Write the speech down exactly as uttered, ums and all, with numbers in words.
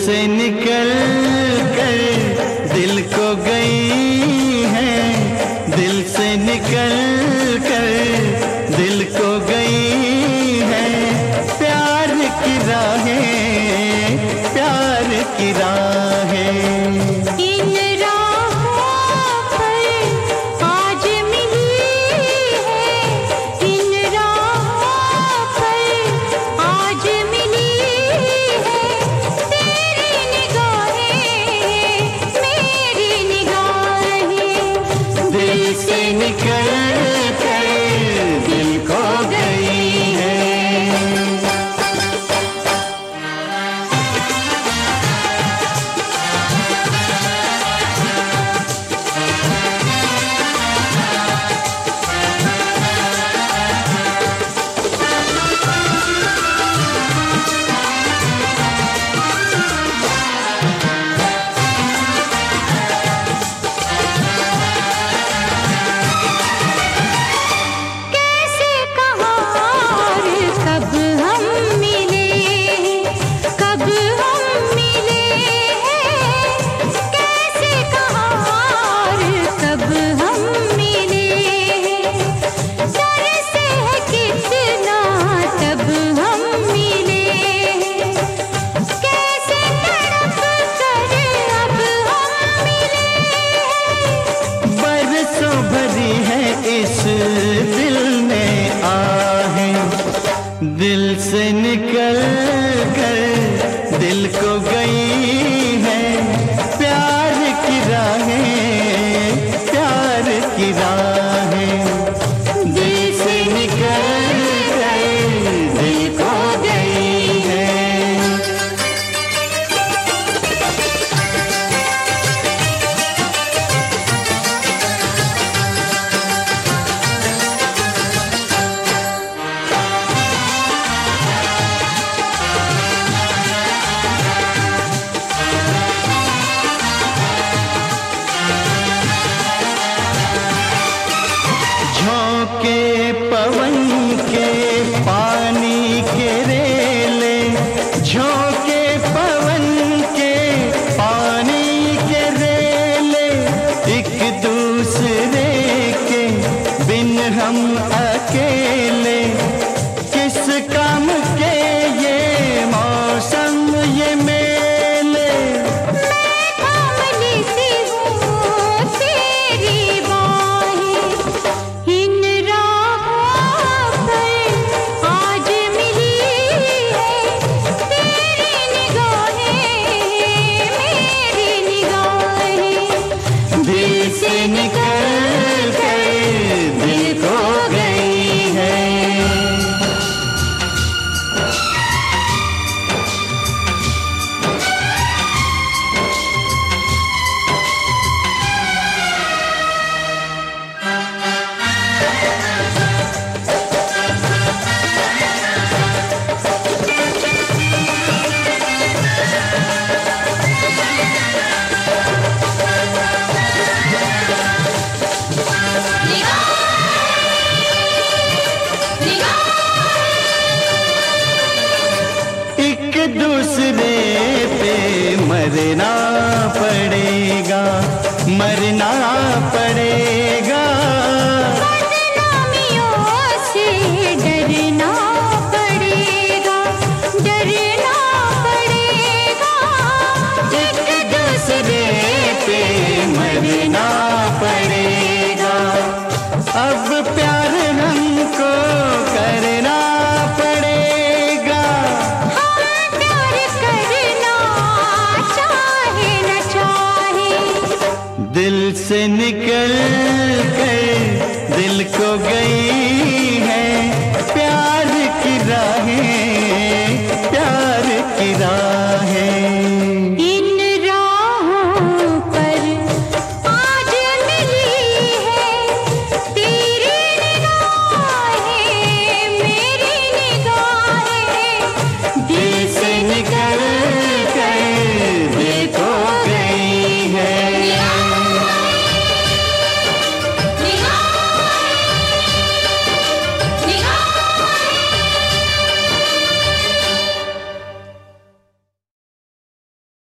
से निकल कर दिल को गई है, दिल से निकल कर दिल को गई है। प्यार की राहें, प्यार की राहें। इन राहों पर आज मिली है, इन राहों पर आज मिली है। तेरी निगाहें, मेरी निगाहें, दिल से निकल कर दिल को गई है। दिल में आहें, दिल से निकल कर दिल को गई है। प्यार की राहें, प्यार की राहें, दिल से निकल कर दिल को गई है। झोंके पवन के पानी के रेले, झोंके पवन के पानी के रेले, एक दूसरे के बिन हम अकेले। किस काम के ये मौसम ये मेले। मैं थाम लेती हूँ तेरी बाहें, इन राहों पर आज मिली है। तेरी निगाहें, मेरी निगाहें, दिल से निकल कर दिल को गई है। एक दूसरे पे मरना पड़ेगा, मरना पड़ेगा।